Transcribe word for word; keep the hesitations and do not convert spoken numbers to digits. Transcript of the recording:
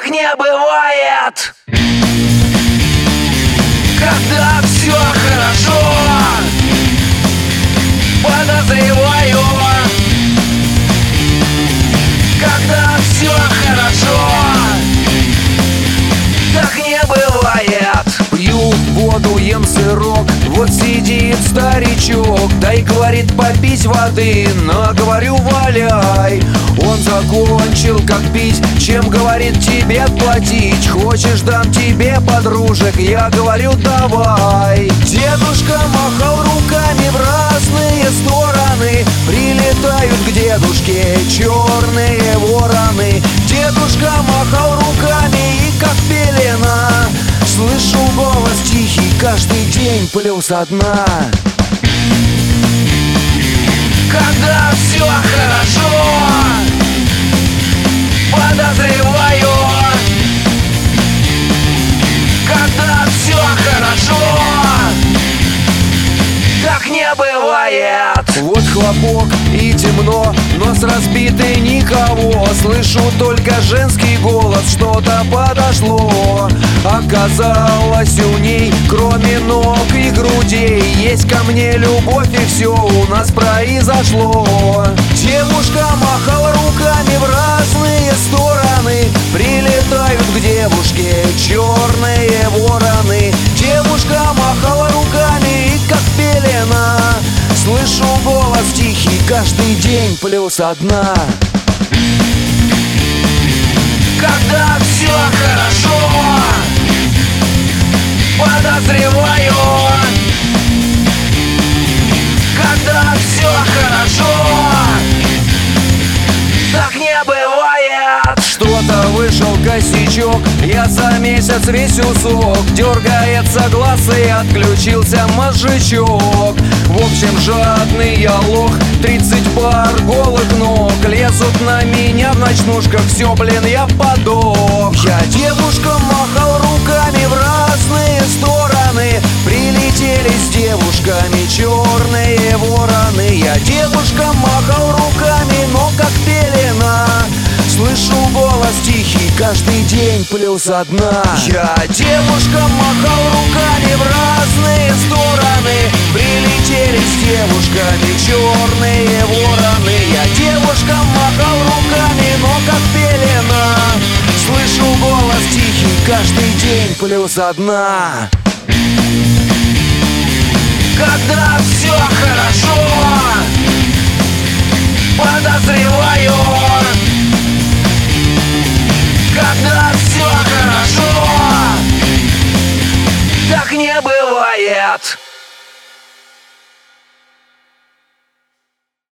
Так не бывает, когда все хорошо. Подозреваю, когда все хорошо, так не бывает. Пью воду, ем сырок, вот сидит старичок. Дай, говорит, попить воды, но говорю, валяй. Он закончил как пить, чем, говорит, тебе платить. Хочешь, дам тебе подружек, я говорю, давай. Дедушка махал руками в разные стороны, прилетают к дедушке черные вороны. Дедушка махал руками и как пелена, слышу голос тихий каждый день плюс одна. Когда все хорошо, подозреваю, когда все хорошо, так не бывает. Вот хлопок и темно, но с разбитой никого. Слышу только женский голос, что-то подошло. Оказалось, у ней, кроме ног и грудей, есть ко мне любовь, и все у нас произошло. Девушка махала руками в разные стороны, прилетают к девушке черные вороны. Девушка махала руками и как пелена, слышу голос тихий каждый день плюс одна. Когда все хорошо, подозреваю, когда все хорошо, так не бывает. Что-то вышел косячок, я за месяц весь усох. Дергается глаз и отключился мозжечок. В общем, жадный я лох, тридцать пар голых ног лезут на меня в ночнушках, все, блин, я подох. Я девушкам махал руками в разные стороны, прилетели с девушками черные вороны. Я девушкам махал руками, но как пелена, слышу голос тихий каждый день плюс одна. Я девушкам махал руками в разные стороны, прилетели с девушками черные вороны. Я девушкам махал руками, но как пелена, слышу голос тихий каждый день плюс одна. Когда все хорошо, подозреваю, когда все хорошо, так не бывает.